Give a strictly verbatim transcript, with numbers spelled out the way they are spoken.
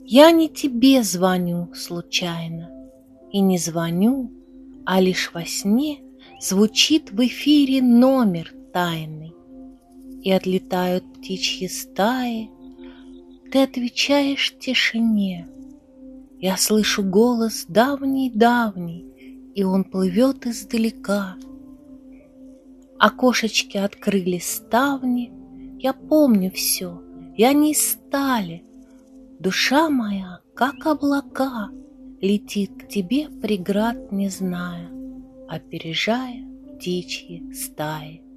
Я не тебе звоню случайно, и не звоню, а лишь во сне звучит в эфире номер тайный, и отлетают птичьи стаи. Ты отвечаешь тишине. Я слышу голос давний-давний, и он плывет издалека. Окошечки открыли ставни, я помню все, и они стали. Душа моя, как облака, летит к тебе, преград не зная, опережая птичьи стаи.